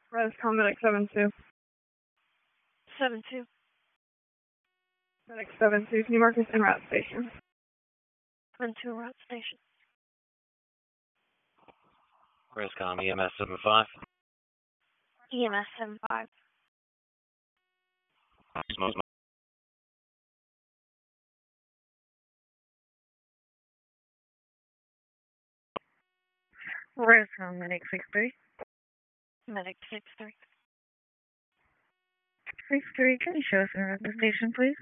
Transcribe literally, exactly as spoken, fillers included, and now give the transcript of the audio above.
Rescom Medic seven two. seven two. Medic seven two, can you mark us en route station? seven two route station. Rescom E M S seven five. E M S seven five. Smoke. Rescom Medic six three. Medic six three. six three, can you show us en route to station, please?